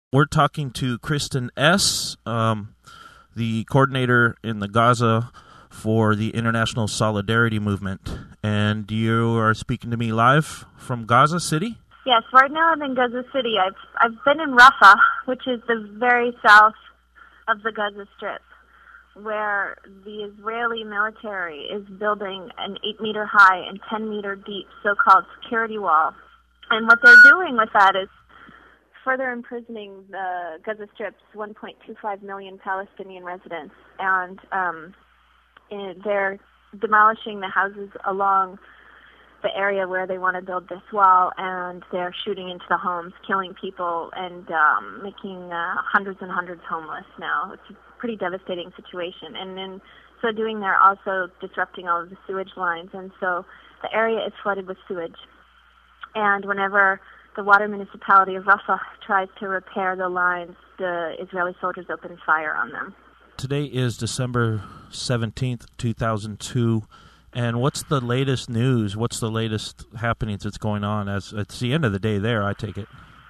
We're talking to Kristen S., the coordinator in the Gaza for the International Solidarity Movement. And you are speaking to me live from Gaza City? Yes, right now I'm in Gaza City. I've been in Rafah, which is the very south of the Gaza Strip, where the Israeli military is building an 8-meter high and 10-meter deep so-called security wall. And what they're doing with that is further imprisoning the Gaza Strip's 1.25 million Palestinian residents. And they're demolishing the houses along the area where they want to build this wall, and they're shooting into the homes, killing people, and making hundreds and hundreds homeless now. It's a pretty devastating situation. And in so doing, they're also disrupting all of the sewage lines, and so the area is flooded with sewage. And whenever the water municipality of Rafah tries to repair the lines, the Israeli soldiers open fire on them. Today is December 17th, 2002. And what's the latest news? What's the latest happenings that's going on? As it's the end of the day there, I take it.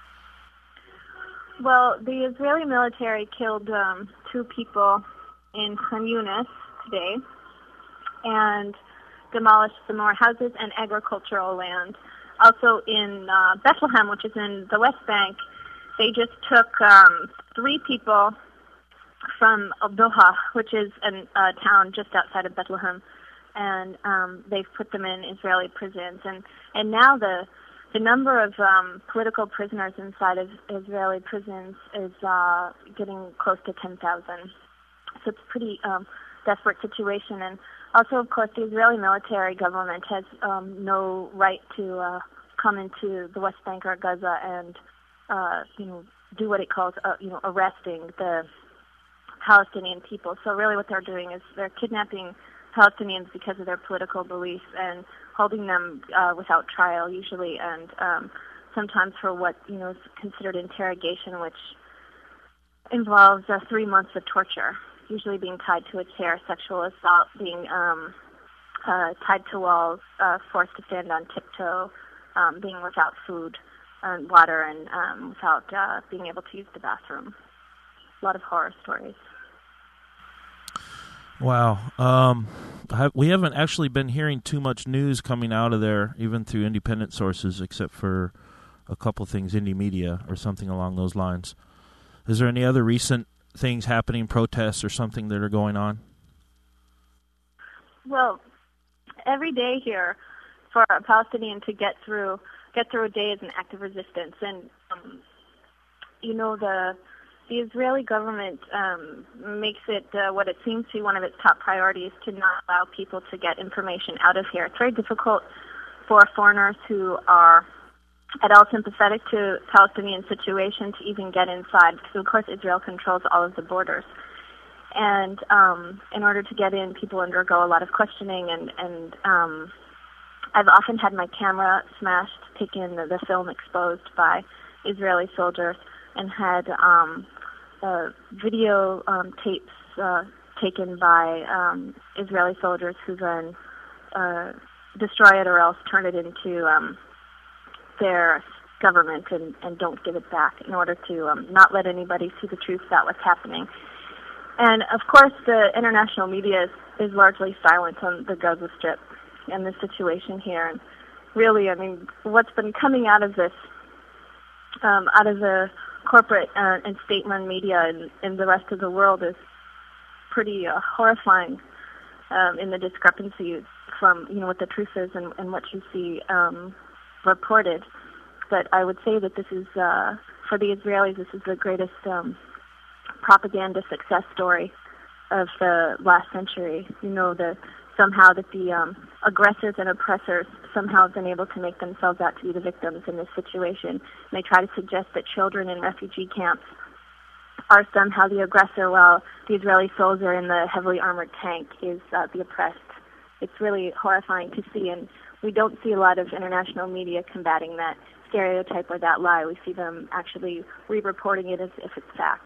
Well, the Israeli military killed 2 people in Khan Yunis today and demolished some more houses and agricultural land. Also in Bethlehem, which is in the West Bank, they just took 3 people from Al-Doha, which is a town just outside of Bethlehem, and they've put them in Israeli prisons. And now the number of political prisoners inside of Israeli prisons is getting close to 10,000. So it's a pretty desperate situation. And also, of course, the Israeli military government has no right to come into the West Bank or Gaza and do what it calls arresting the Palestinian people. So really what they're doing is they're kidnapping Palestinians because of their political beliefs and holding them without trial usually, and sometimes for what is considered interrogation, which involves 3 months of torture, usually being tied to a chair, sexual assault, being tied to walls, forced to stand on tiptoe, being without food and water, and without being able to use the bathroom. A lot of horror stories. Wow. We haven't actually been hearing too much news coming out of there, even through independent sources, except for a couple things, indie media or something along those lines. Is there any other recent things happening, protests or something that are going on? Well, every day here for a Palestinian to get through a day is an act of resistance. And, the Israeli government makes it what it seems to be one of its top priorities to not allow people to get information out of here. It's very difficult for foreigners who are at all sympathetic to Palestinian situation to even get inside, because of course Israel controls all of the borders. And in order to get in, people undergo a lot of questioning, and I've often had my camera smashed, taken the film exposed by Israeli soldiers, and had video tapes taken by Israeli soldiers who then destroy it or else turn it into their government and don't give it back in order to not let anybody see the truth about what's happening. And, of course, the international media is largely silent on the Gaza Strip and the situation here. And really, I mean, what's been coming out of this, out of the corporate and state-run media and the rest of the world is pretty horrifying in the discrepancy from, what the truth is and what you see reported. But I would say that this is, for the Israelis, this is the greatest propaganda success story of the last century. Somehow that the aggressors and oppressors somehow have been able to make themselves out to be the victims in this situation. And they try to suggest that children in refugee camps are somehow the aggressor, while the Israeli soldier in the heavily armored tank is the oppressed. It's really horrifying to see, and we don't see a lot of international media combating that stereotype or that lie. We see them actually re-reporting it as if it's fact.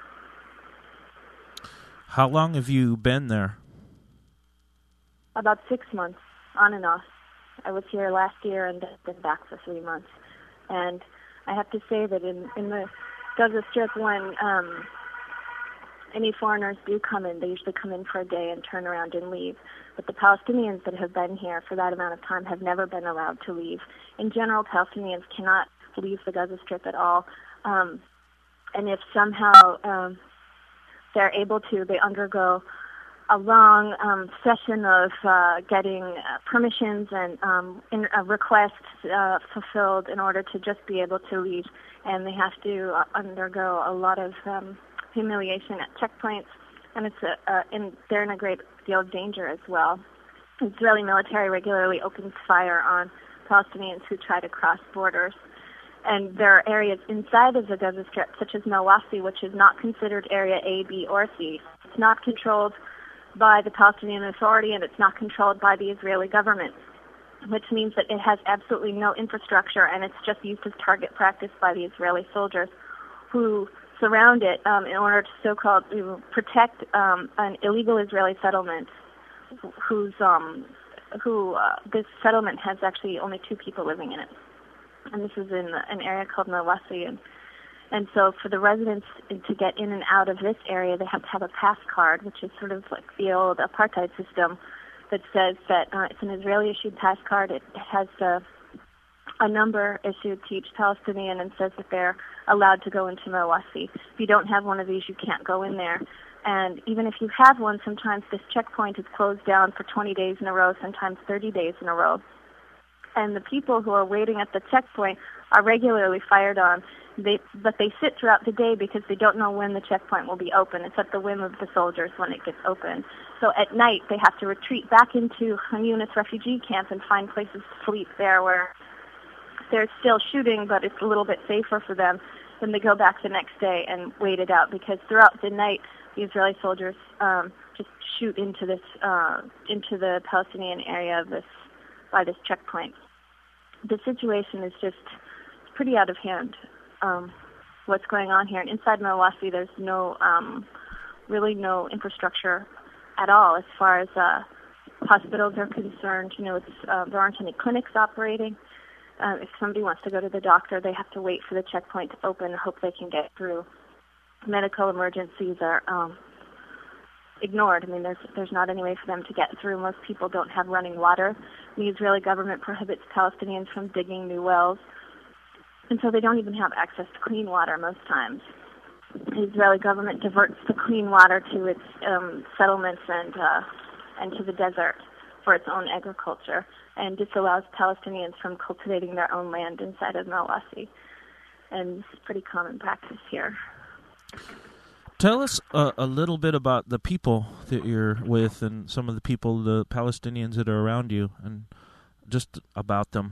How long have you been there? About 6 months, on and off. I was here last year and been back for 3 months. And I have to say that in the Gaza Strip, when any foreigners do come in, they usually come in for a day and turn around and leave. But the Palestinians that have been here for that amount of time have never been allowed to leave. In general, Palestinians cannot leave the Gaza Strip at all. And if somehow they're able to, they undergo a long session of getting permissions and requests fulfilled in order to just be able to leave. And they have to undergo a lot of humiliation at checkpoints, and they're in a great deal of danger as well. The Israeli military regularly opens fire on Palestinians who try to cross borders. And there are areas inside of the Gaza Strip, such as Mawasi, which is not considered Area A, B, or C. It's not controlled by the Palestinian Authority, and it's not controlled by the Israeli government, which means that it has absolutely no infrastructure, and it's just used as target practice by the Israeli soldiers who surround it in order to so-called protect an illegal Israeli settlement this settlement has actually only 2 people living in it. And this is in an area called Mawasi. And so for the residents to get in and out of this area, they have to have a pass card, which is sort of like the old apartheid system that says that it's an Israeli-issued pass card. It has a number issued to each Palestinian and says that they're allowed to go into Mawasi. If you don't have one of these, you can't go in there. And even if you have one, sometimes this checkpoint is closed down for 20 days in a row, sometimes 30 days in a row. And the people who are waiting at the checkpoint are regularly fired on. But they sit throughout the day because they don't know when the checkpoint will be open. It's at the whim of the soldiers when it gets open. So at night, they have to retreat back into Khan Yunis refugee camp and find places to sleep there where they're still shooting, but it's a little bit safer for them. Then they go back the next day and wait it out, because throughout the night, the Israeli soldiers just shoot into the Palestinian area by this checkpoint. The situation is just pretty out of hand. What's going on here? And inside Mawasi, there's really no infrastructure at all as far as hospitals are concerned. There aren't any clinics operating. If somebody wants to go to the doctor, they have to wait for the checkpoint to open and hope they can get through. Medical emergencies are ignored. I mean, there's not any way for them to get through. Most people don't have running water. The Israeli government prohibits Palestinians from digging new wells, and so they don't even have access to clean water most times. The Israeli government diverts the clean water to its settlements and to the desert for its own agriculture, and disallows Palestinians from cultivating their own land inside of Mawasi. And this is pretty common practice here. Tell us a little bit about the people that you're with and some of the people, the Palestinians that are around you, and just about them.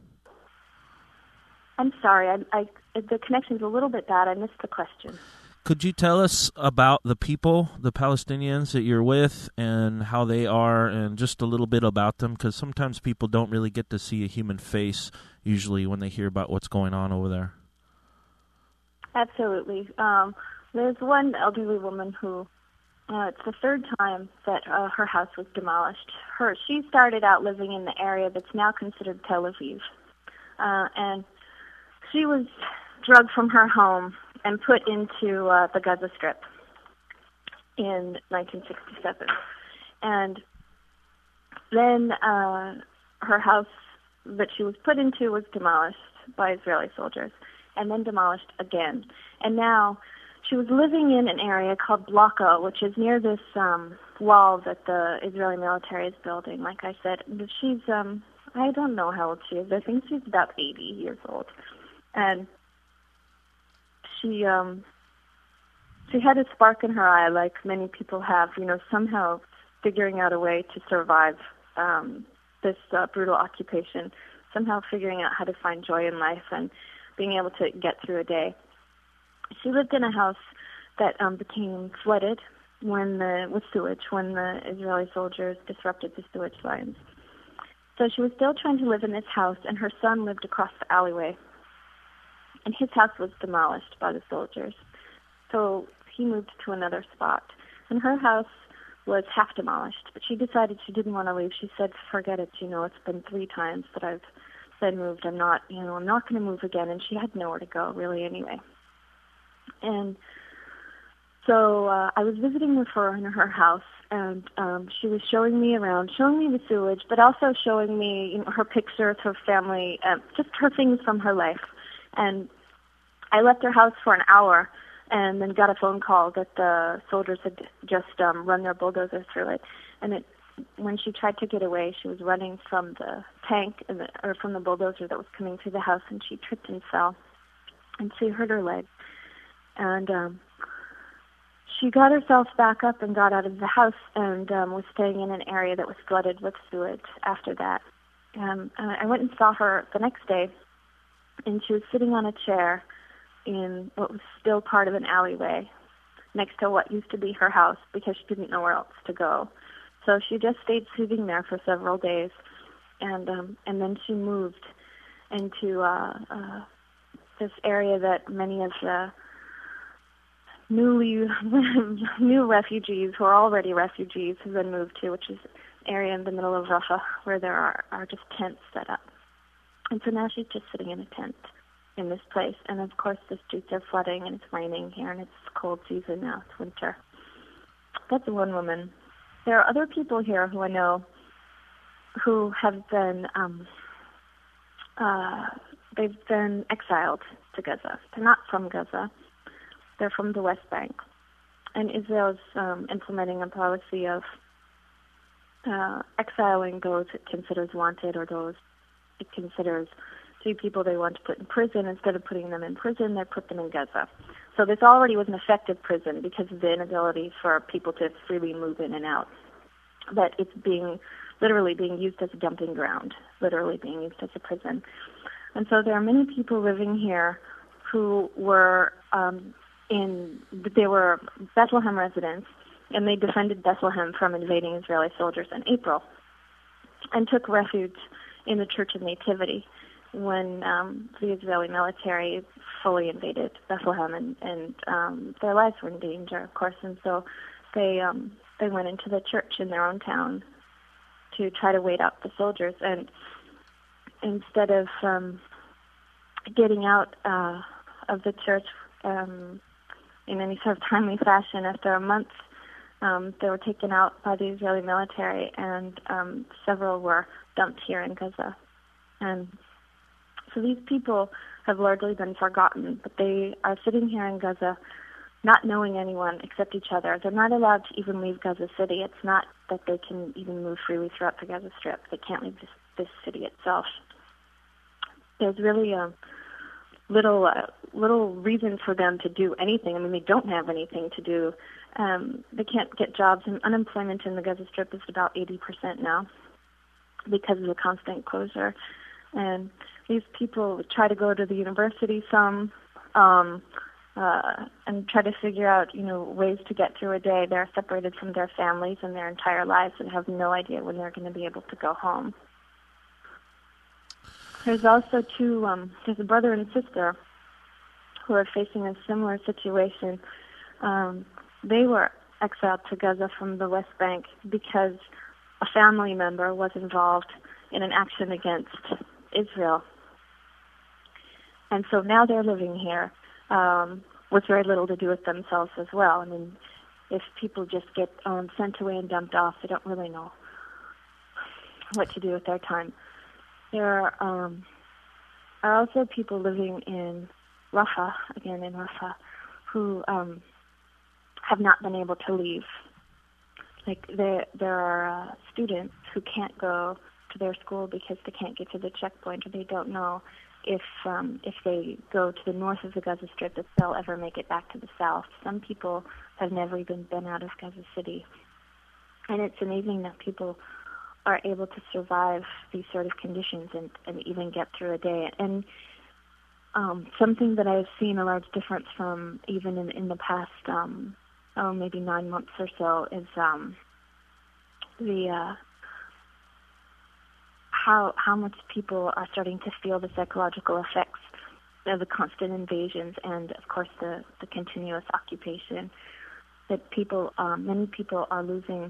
I'm sorry, the connection's a little bit bad. I missed the question. Could you tell us about the people, the Palestinians that you're with, and how they are, and just a little bit about them? Because sometimes people don't really get to see a human face, usually, when they hear about what's going on over there. Absolutely. There's one elderly woman who, it's the 3rd time that her house was demolished. She started out living in the area that's now considered Tel Aviv. And she was drugged from her home and put into the Gaza Strip in 1967. And then her house that she was put into was demolished by Israeli soldiers, and then demolished again. And now she was living in an area called Bloko, which is near this wall that the Israeli military is building. Like I said, she's, I don't know how old she is. I think she's about 80 years old. And she had a spark in her eye, like many people have, somehow figuring out a way to survive this brutal occupation, somehow figuring out how to find joy in life and being able to get through a day. She lived in a house that became flooded with sewage when the Israeli soldiers disrupted the sewage lines. So she was still trying to live in this house, and her son lived across the alleyway. And his house was demolished by the soldiers. So he moved to another spot. And her house was half demolished, but she decided she didn't want to leave. She said, forget it, it's been 3 times that I've been moved. I'm not going to move again. And she had nowhere to go, really, anyway. And so I was visiting with her in her house, and she was showing me around, showing me the sewage, but also showing me her pictures, her family, just her things from her life. And I left her house for an hour and then got a phone call that the soldiers had just run their bulldozer through it. And when she tried to get away, she was running from the tank or from the bulldozer that was coming through the house, and she tripped and fell, and she hurt her leg. And she got herself back up and got out of the house and was staying in an area that was flooded with sewage after that. I went and saw her the next day, and she was sitting on a chair in what was still part of an alleyway next to what used to be her house because she didn't know where else to go. So she just stayed sitting there for several days, and then she moved into this area that many of the new refugees who are already refugees have been moved to, which is an area in the middle of Rafah where there are just tents set up. And so now she's just sitting in a tent in this place. And of course the streets are flooding and it's raining here and it's cold season now, it's winter. That's one woman. There are other people here who I know who have been, they've been exiled to Gaza. They're not from Gaza. They're from the West Bank. And Israel is implementing a policy of exiling those it considers wanted or those it considers to be people they want to put in prison. Instead of putting them in prison, they put them in Gaza. So this already was an effective prison because of the inability for people to freely move in and out. But it's literally being used as a dumping ground, literally being used as a prison. And so there are many people living here who were they were Bethlehem residents, and they defended Bethlehem from invading Israeli soldiers in April and took refuge in the Church of Nativity when the Israeli military fully invaded Bethlehem, and their lives were in danger, of course. And so they went into the church in their own town to try to wait out the soldiers. And instead of getting out of the church in any sort of timely fashion, after a month, they were taken out by the Israeli military, and several were dumped here in Gaza. And so these people have largely been forgotten, but they are sitting here in Gaza not knowing anyone except each other. They're not allowed to even leave Gaza City. It's not that they can even move freely throughout the Gaza Strip. They can't leave this city itself. There's really little reason for them to do anything. I mean, they don't have anything to do. They can't get jobs, and unemployment in the Gaza Strip is about 80% now because of the constant closure. And these people try to go to the university some and try to figure out, ways to get through a day. They're separated from their families and their entire lives and have no idea when they're going to be able to go home. There's also there's a brother and sister who are facing a similar situation. They were exiled to Gaza from the West Bank because a family member was involved in an action against Israel. And so now they're living here with very little to do with themselves as well. I mean, if people just get sent away and dumped off, they don't really know what to do with their time. There are also people living in Rafah, who have not been able to leave. Like there are students who can't go to their school because they can't get to the checkpoint, or they don't know if they go to the north of the Gaza Strip if they'll ever make it back to the south. Some people have never even been out of Gaza City, and it's amazing that people are able to survive these sort of conditions and even get through a day. And something that I've seen a large difference from even in the past, maybe 9 months or so, is how much people are starting to feel the psychological effects of the constant invasions and, of course, the continuous occupation. That many people are losing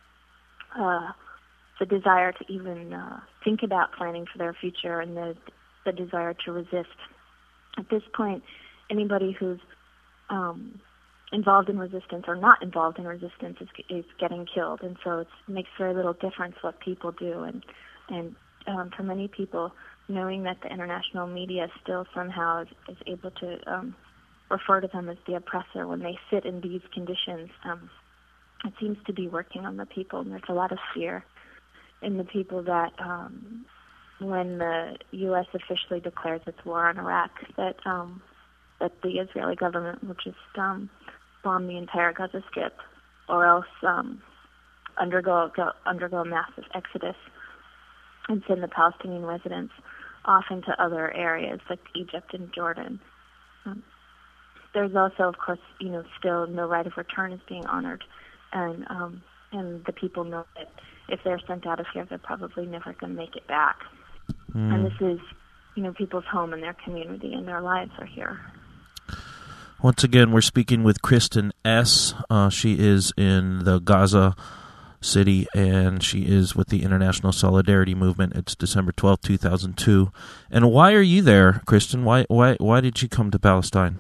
the desire to even think about planning for their future, and the desire to resist. At this point, anybody who's involved in resistance or not involved in resistance is getting killed, and so it makes very little difference what people do. And for many people, knowing that the international media still somehow is able to refer to them as the oppressor when they sit in these conditions, it seems to be working on the people. And there's a lot of fear in the people that when the U.S. officially declares its war on Iraq, that the Israeli government will just bomb the entire Gaza Strip, or else undergo a massive exodus and send the Palestinian residents off into other areas like Egypt and Jordan. There's also, of course, still no right of return is being honored, and the people know that if they're sent out of here, they're probably never going to make it back. And this is, people's home and their community, and their lives are here. Once again, we're speaking with Kristen S. She is in the Gaza City, and she is with the International Solidarity Movement. It's December 12th, 2002. And why are you there, Kristen? Why did you come to Palestine?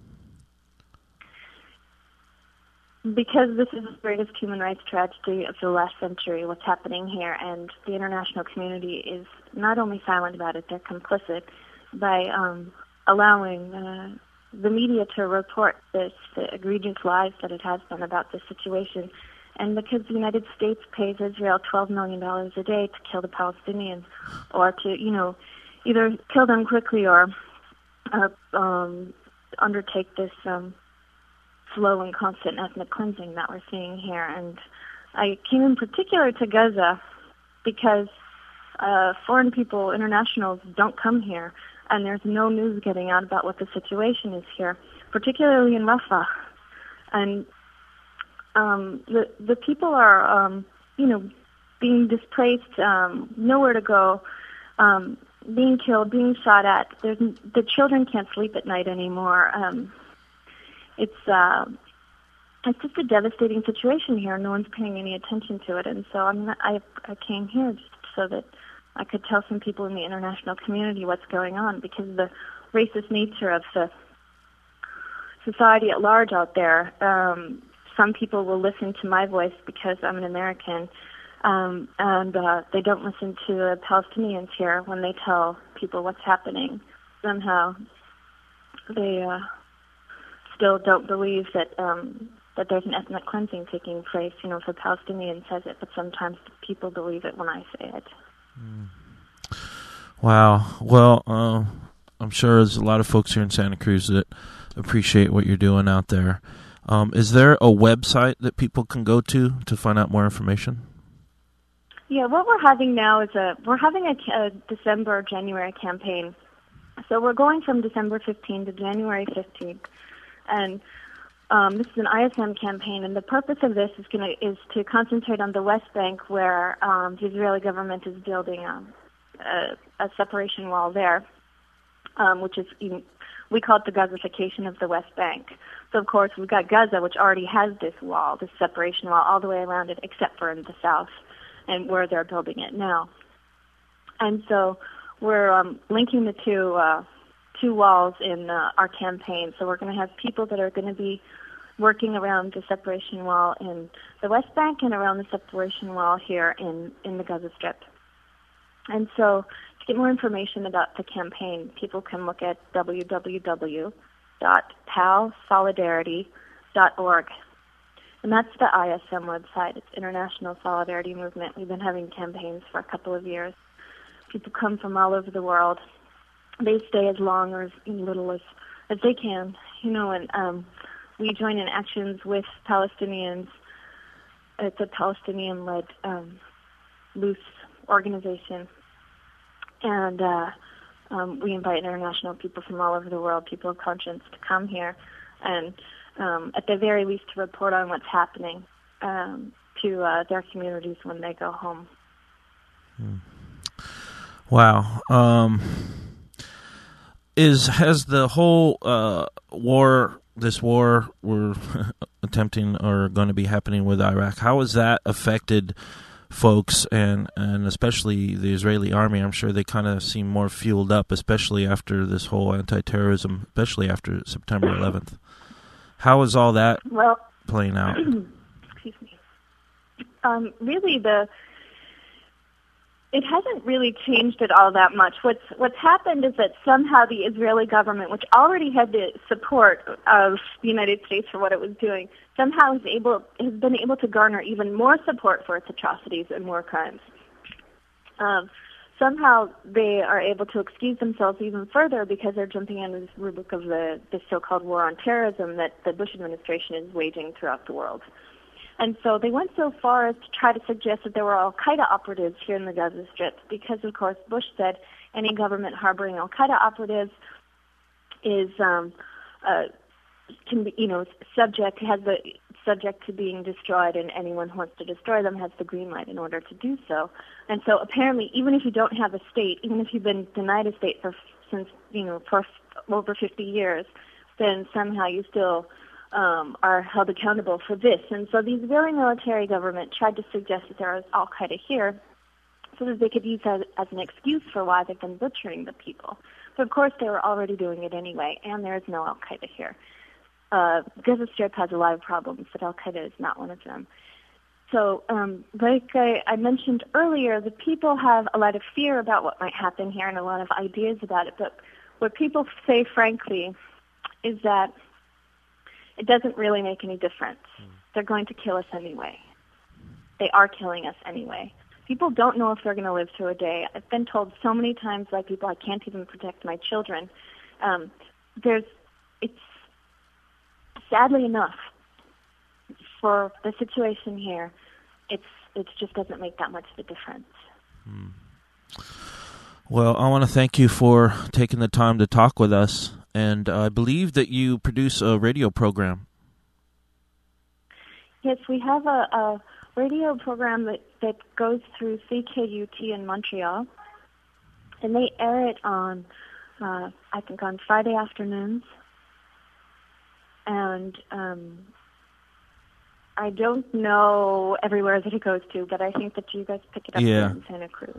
Because this is the greatest human rights tragedy of the last century, what's happening here, and the international community is not only silent about it, they're complicit by allowing the media to report the egregious lies that it has been about this situation. And because the United States pays Israel $12 million a day to kill the Palestinians, or to, either kill them quickly or undertake this slow and constant ethnic cleansing that we're seeing here. And I came in particular to Gaza because foreign people, internationals, don't come here, and there's no news getting out about what the situation is here, particularly in Rafah. And the people are, being displaced, nowhere to go, being killed, being shot at. The children can't sleep at night anymore. It's just a devastating situation here. No one's paying any attention to it, and so I came here just so that I could tell some people in the international community what's going on, because the racist nature of the society at large out there. Some people will listen to my voice because I'm an American, and they don't listen to the Palestinians here when they tell people what's happening. Somehow, they still don't believe that there's an ethnic cleansing taking place. If a Palestinian says it, but sometimes people believe it when I say it. Wow. Well, I'm sure there's a lot of folks here in Santa Cruz that appreciate what you're doing out there. Is there a website that people can go to find out more information? Yeah, what we're having now is we're having a December-January campaign. So we're going from December 15th to January 15th. And this is an ISM campaign, and the purpose of this is to concentrate on the West Bank, where the Israeli government is building a separation wall there, which is, we call it the Gazification of the West Bank. So, of course, we've got Gaza, which already has this wall, this separation wall, all the way around it, except for in the south, and where they're building it now. And so we're linking the two walls in our campaign. So we're going to have people that are going to be working around the separation wall in the West Bank and around the separation wall here in the Gaza Strip. And so to get more information about the campaign, people can look at www.palsolidarity.org. And that's the ISM website. It's International Solidarity Movement. We've been having campaigns for a couple of years. People come from all over the world. They stay as long or as little as they can, and we join in actions with Palestinians. It's a Palestinian-led loose organization, and we invite international people from all over the world, people of conscience, to come here and, at the very least, to report on what's happening to their communities when they go home. Wow. Has the whole this war we're attempting or going to be happening with Iraq, how has that affected folks and especially the Israeli army? I'm sure they kind of seem more fueled up, especially after this whole anti-terrorism, especially after September 11th. How is all that Well, playing out? excuse me. Really, it hasn't really changed it all that much. What's happened is that somehow the Israeli government, which already had the support of the United States for what it was doing, somehow has been able to garner even more support for its atrocities and war crimes. Somehow they are able to excuse themselves even further because they're jumping into this rubric of the so-called war on terrorism that the Bush administration is waging throughout the world. And so they went so far as to try to suggest that there were Al-Qaeda operatives here in the Gaza Strip because, of course, Bush said any government harboring Al-Qaeda operatives is can be, subject to being destroyed, and anyone who wants to destroy them has the green light in order to do so. And so apparently, even if you don't have a state, even if you've been denied a state for over 50 years, then somehow you still are held accountable for this. And so the Israeli military government tried to suggest that there was Al-Qaeda here so that they could use that as an excuse for why they've been butchering the people. But of course, they were already doing it anyway, and there is no Al-Qaeda here. Gaza Strip has a lot of problems, but Al-Qaeda is not one of them. So, like I mentioned earlier, the people have a lot of fear about what might happen here and a lot of ideas about it. But what people say, frankly, is that it doesn't really make any difference. They're going to kill us anyway. They are killing us anyway. People don't know if they're going to live through a day. I've been told so many times by people I can't even protect my children. It's sadly enough for the situation here. It just doesn't make that much of a difference. Well, I want to thank you for taking the time to talk with us. And I believe that you produce a radio program. Yes, we have a radio program that goes through CKUT in Montreal. And they air it on, I think, on Friday afternoons. And I don't know everywhere that it goes to, but I think that you guys pick it up here in Santa Cruz.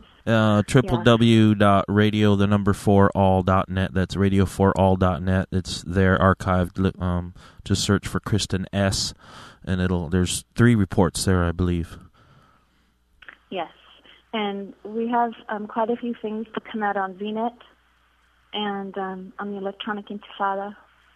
www.radio4all.net. That's radio4all.net. It's there archived. Just search for Kristen S. And there's 3 reports there, I believe. Yes. And we have quite a few things to come out on VNet and on the Electronic Intifada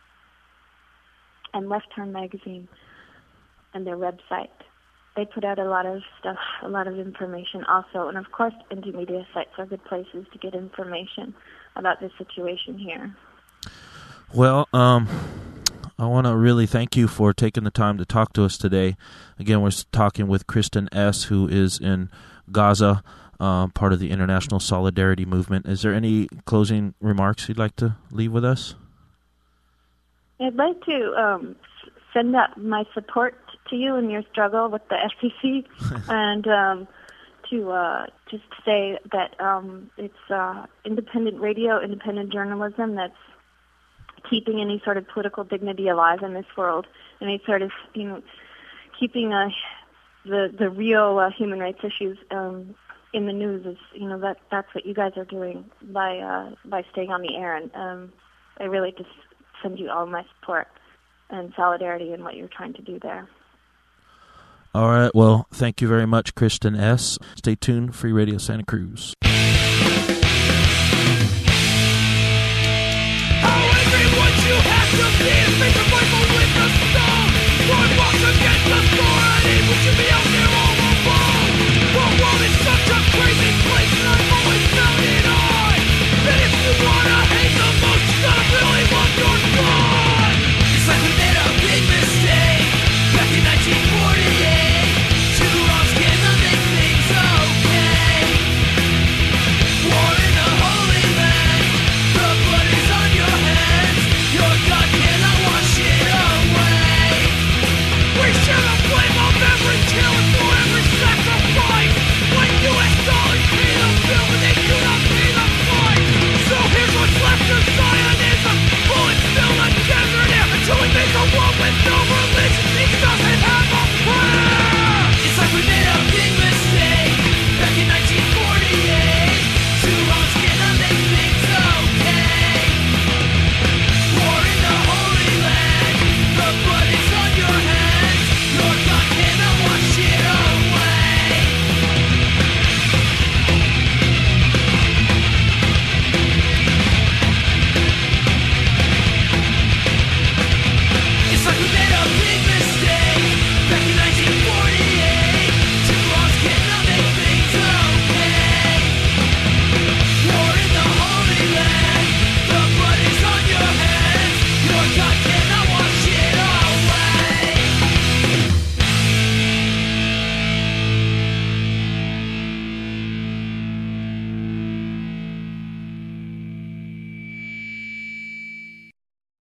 and Left Turn magazine and their website. They put out a lot of stuff, a lot of information also. And, of course, indie media sites are good places to get information about the situation here. Well, I want to really thank you for taking the time to talk to us today. Again, we're talking with Kristen S., who is in Gaza, part of the International Solidarity Movement. Is there any closing remarks you'd like to leave with us? I'd like to send out my support to you in your struggle with the FCC and to just say that it's independent radio, independent journalism that's keeping any sort of political dignity alive in this world, and any sort of, keeping the real human rights issues in the news is, that's what you guys are doing by staying on the air, and I really just send you all my support and solidarity in what you're trying to do there. All right. Well, thank you very much, Kristen S. Stay tuned. Free Radio Santa Cruz. How angry would you have to be?